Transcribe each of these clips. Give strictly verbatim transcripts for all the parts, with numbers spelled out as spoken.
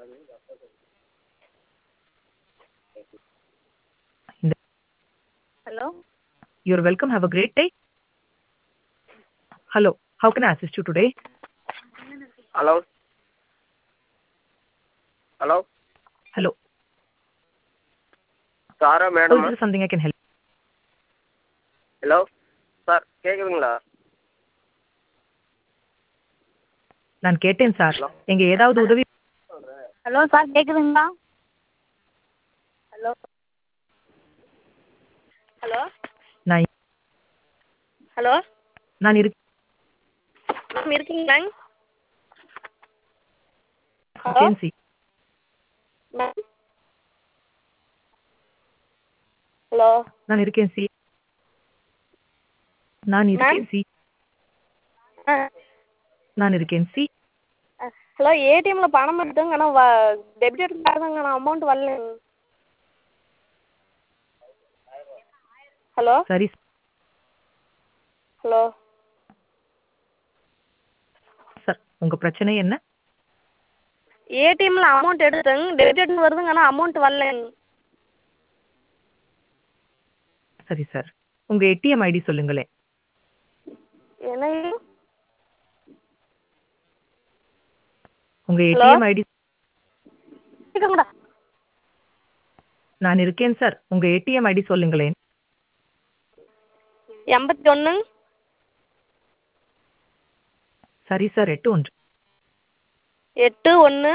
இந்த Hello? You're welcome. Have a great day. Hello. How can I assist you today? Hello? Hello? Hello. சாரா Oh, is மேடமா? there something I can help? Hello sir கேட்குதுங்களா? நான் கேட்டேன் சார். Hello எங்க ஏதாவது உதவி ஹலோ சார் கேட்குதுங்களா? ஹலோ ஹலோ நான் ஹலோ நான் இருக் மேம் இருக்கீங்களா? ஹலோ இருக்கேன் சி. மேம் ஹலோ நான் இருக்கேன் சி. நான் மேம் இருக்கேன் சி. ஆ நான் இருக்கேன் சி. ஹலோ ஏடிஎம்ல பணம் எடுத்தோங்க ஆனால் டெபிட் எடுத்தாங்க ஆனால் அமௌண்ட் வரலைங்க. ஹலோ சரி ஹலோ சார். உங்க பிரச்சனை என்ன? ஏடிஎம்ல அமௌண்ட் எடுத்தேங்க டெபிட் வருதுங்க ஆனால் அமௌண்ட் வரலைங்க. சரி சார். உங்க ஏடிஎம் ஐடி சொல்லுங்களேன். என்ன? உங்க ஹலோ ஏடிஎம் ஐடி. கேட்குங்களா? நான் இருக்கேன் சார். உங்க ஏடிஎம் ஐடி சொல்லுங்களேன். எண்பத்தி ஒன்று சரி சார். எட்டு ஒன்று எட்டு ஒன்று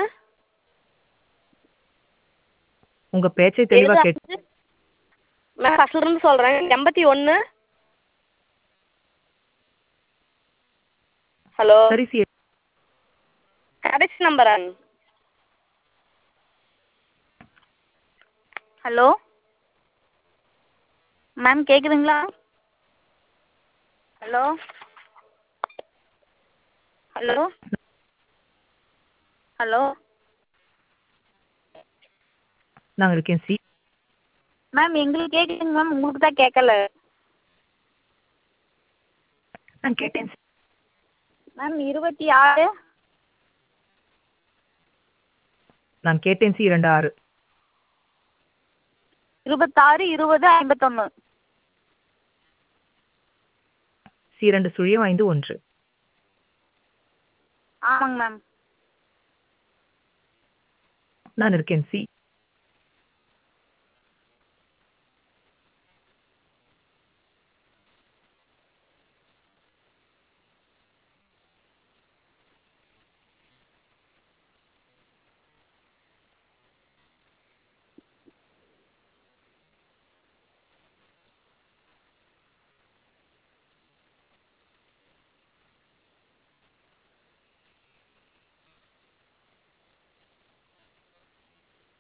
உங்க பேச்சை தெளிவா ஏழு கேட் அஞ்சு மேம் ஃபஸ்ட்ல இருந்து சொல்கிறேன். எண்பத்தி ஒன்று ஹலோ சரி சி. கடைசி நம்பராங்க. ஹலோ மேம் கேட்குதுங்களா? ஹலோ ஹலோ ஹலோ நான் இருக்கேன் சி. மேம் எங்களுக்கு கேட்குதுங்க மேம் உங்களுக்கு தான் கேட்கல. நான் கேட்டேன் சி. மேம் இருபத்தி ஆறு நான் கேட்டேன் சி. இரண்டு ஆறு இருபத்தாறு இருபது ஐம்பத்தொன்று சி. இரண்டு சுழியம் ஐந்து ஒன்று. ஆமாங்க மேம். நான் இருக்கேன் சி.